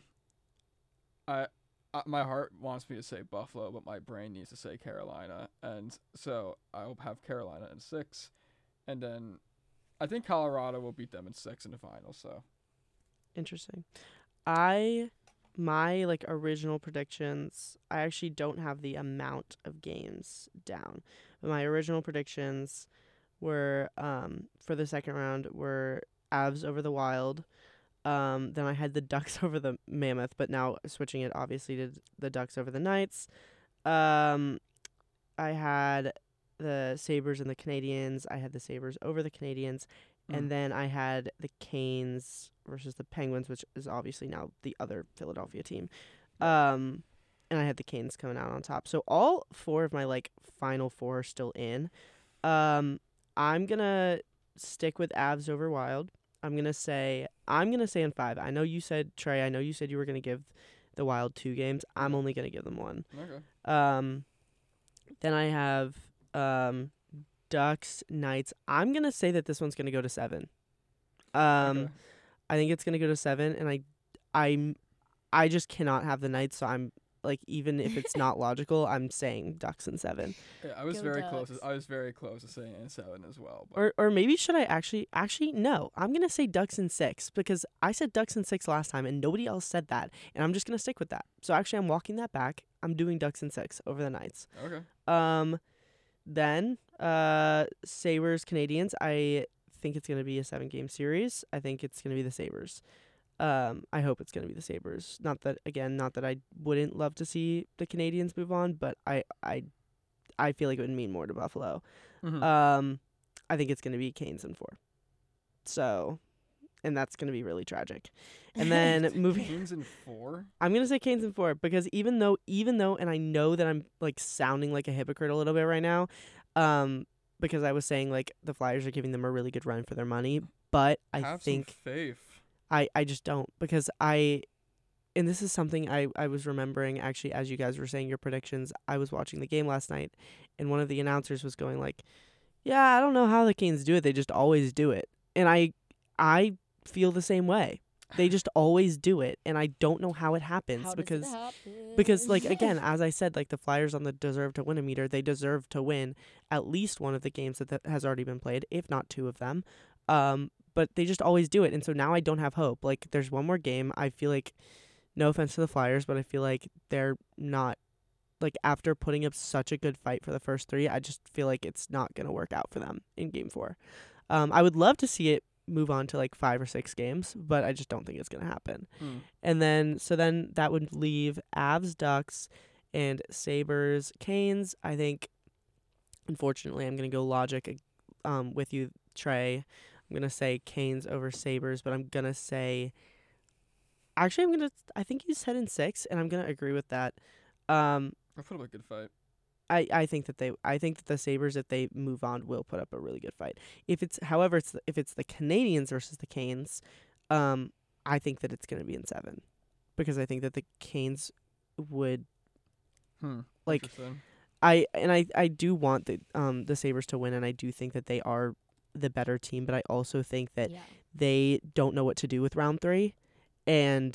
I, I my heart wants me to say Buffalo, but my brain needs to say Carolina, and so I'll have Carolina in six, and then I think Colorado will beat them in six in the finals. So Interesting. I my like original predictions, I actually don't have the amount of games down. But my original predictions were um for the second round were Avs over the Wild. Um then I had the Ducks over the Mammoth, but now switching it obviously to the Ducks over the Knights. Um I had the Sabres and the Canadians. I had the Sabres over the Canadians. Mm. And then I had the Canes versus the Penguins, which is obviously now the other Philadelphia team. Um, and I had the Canes coming out on top. So all four of my like final four are still in. Um, I'm gonna stick with Avs over Wild. I'm gonna say I'm gonna say in five. I know you said Trey. I know you said you were gonna give the Wild two games. I'm Yeah. only gonna give them one. okay, Um, then I have um, Ducks, Knights. I'm gonna say that this one's gonna go to seven. Um, okay. I think it's gonna go to seven, and I, I'm, I just cannot have the Knights. So I'm like, even if it's not logical, I'm saying Ducks in seven. Yeah, I was Go very Ducks. close. I was very close to saying in seven as well. But Or or maybe should I actually actually no, I'm gonna say Ducks in six because I said Ducks in six last time and nobody else said that, and I'm just gonna stick with that. So actually, I'm walking that back. I'm doing Ducks in six over the Knights. okay. Um, then uh, Sabres Canadians. I think it's gonna be a seven game series. I think it's gonna be the Sabres. Um, I hope it's gonna be the Sabres. Not that again, not that I wouldn't love to see the Canadians move on, but I I I feel like it would mean more to Buffalo. Mhm. Um, I think it's gonna be Canes in four. So, and that's gonna be really tragic. And then moving, Canes in four. I'm gonna say Canes in four because even though, even though, and I know that I'm like sounding like a hypocrite a little bit right now, um, because I was saying like the Flyers are giving them a really good run for their money, but I Have think some faith. I, I just don't because I, and this is something I, I was remembering actually as you guys were saying your predictions. I was watching the game last night and one of the announcers was going like, yeah, I don't know how the Canes do it. They just always do it. And I I feel the same way. They just always do it. And I don't know how it happens How does because it happen? because like again, as I said, like the Flyers on the deserve to win a meter, they deserve to win at least one of the games that, that has already been played, if not two of them. Um But they just always do it. And so now I don't have hope. Like, there's one more game. I feel like, no offense to the Flyers, but I feel like they're not, like, after putting up such a good fight for the first three, I just feel like it's not going to work out for them in game four. Um, I would love to see it move on to, like, five or six games, but I just don't think it's going to happen. Hmm. And then, so then that would leave Avs, Ducks, and Sabres, Canes. I think, unfortunately, I'm going to go logic um, with you, Trey. I'm going to say Canes over Sabres, but I'm going to say... Actually, I'm going to... I think you said in six, and I'm going to agree with that. Um, I put up a good fight. I, I think that they... I think that the Sabres, if they move on, will put up a really good fight. If it's... However, it's the, if it's the Canadians versus the Canes, um, I think that it's going to be in seven. Because I think that the Canes would... Hmm. Like, Interesting. I... And I, I do want the, um, the Sabres to win, and I do think that they are the better team, but I also think that Yeah. they don't know what to do with round three, and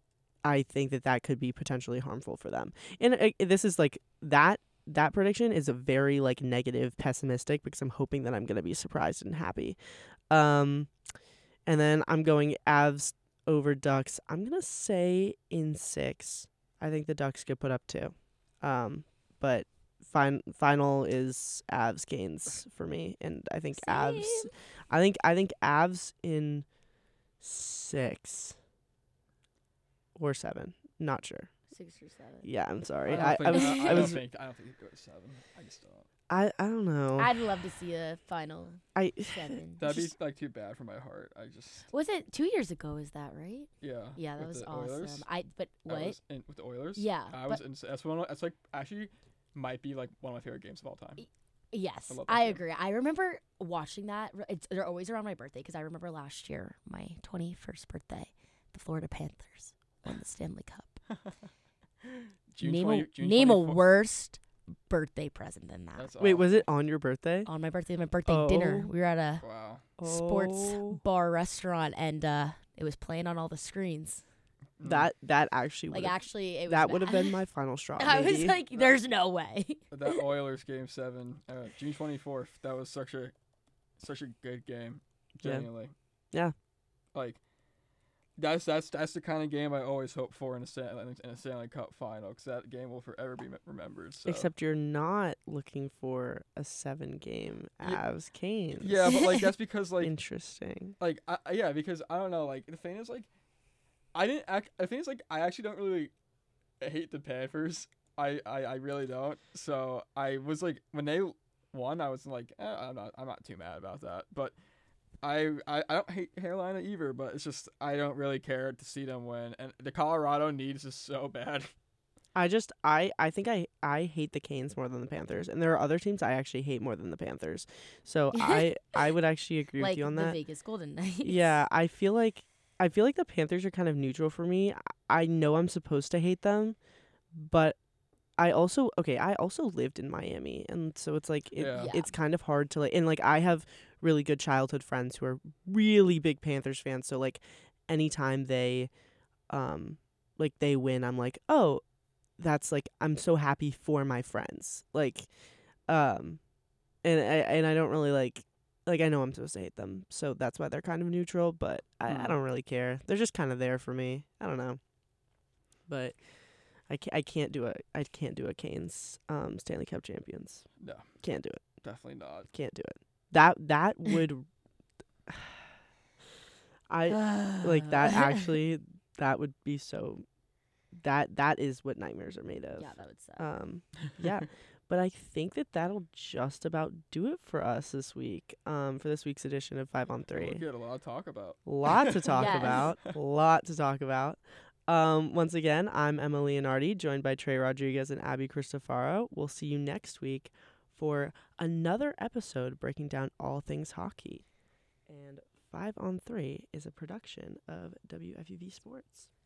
I think that that could be potentially harmful for them. And uh, this is like that that prediction is a very like negative, pessimistic because I'm hoping that I'm gonna be surprised and happy. Um, and then I'm going Avs over Ducks. I'm gonna say in six. I think the Ducks could put up two, um, but. Fin- final is Avs Canes for me, and I think Avs. Same. I think I think Avs in six or seven. Not sure. Six or seven. Yeah, I'm sorry. don't I, think- I was I, I, don't was think I don't think it'd go to seven. I just don't. I, I don't know. I'd love to see a final I seven. That'd Just- be like too bad for my heart. I just Was it two years ago? Is that right? yeah. Yeah, that with was the awesome. Oilers, I but I what? was in, with the Oilers. Yeah, I was. but- In, that's one. Of, that's like actually might be like one of my favorite games of all time. Yes, I love that I game. agree. I remember watching that. r- It's they're always around my birthday because I remember last year, my twenty-first birthday, the Florida Panthers won the Stanley Cup. June name twenty, a June name a twenty-four worst birthday present than that. That's wait, awesome. was it on your birthday? On my birthday, my birthday dinner. Oh. We were at a Wow. sports Oh. bar restaurant, and uh, it was playing on all the screens. Mm. That that actually Like would actually, it was that would have bad. been my final straw. I was maybe. like, "There's no way." But that Oilers game seven, uh, June twenty fourth. That was such a, such a good game. Yeah. Genuinely. Yeah. Like, that's that's that's the kind of game I always hope for in a Stanley in a Stanley Cup final, because that game will forever be me- remembered. So. Except you're not looking for a seven game Yeah. Avs Canes. Yeah, but like that's because like Interesting. like I, I- yeah, because I don't know, like the thing is like I didn't act the thing is like I actually don't really hate the Panthers. I, I, I really don't. So I was like when they won, I was like, eh, I'm not I'm not too mad about that. But I, I I don't hate Carolina either, but it's just I don't really care to see them win. And the Colorado needs is so bad. I just I I think I I hate the Canes more than the Panthers, and there are other teams I actually hate more than the Panthers. So I I would actually agree like with you on the that. Vegas Golden Knights. Yeah, I feel like I feel like the Panthers are kind of neutral for me. I I know I'm supposed to hate them, but I also okay, I also lived in Miami, and so it's like it, Yeah. Yeah. it's kind of hard to like and like I have really good childhood friends who are really big Panthers fans, so like anytime they, um, like they win, I'm like, oh, that's like I'm so happy for my friends. Like, um, and I and I don't really like. Like, I know I'm supposed to hate them, so that's why they're kind of neutral, but I, Hmm. I don't really care. They're just kind of there for me. I don't know. But I can't, I can't do a I can't do a Canes um, Stanley Cup champions. No, Can't do it. definitely not. Can't do it. That that would I like that actually that would be so that that is what nightmares are made of. Yeah, that would suck. Um, yeah, but I think that that'll just about do it for us this week. Um, for this week's edition of Five on Three. We had a lot to talk about. Lot to talk Yes. about. Lot to talk about. Um, once again, I'm Emma Leonardi, joined by Trey Rodriguez and Abby Cristofaro. We'll see you next week for another episode breaking down all things hockey. And Five on Three is a production of W F U V Sports.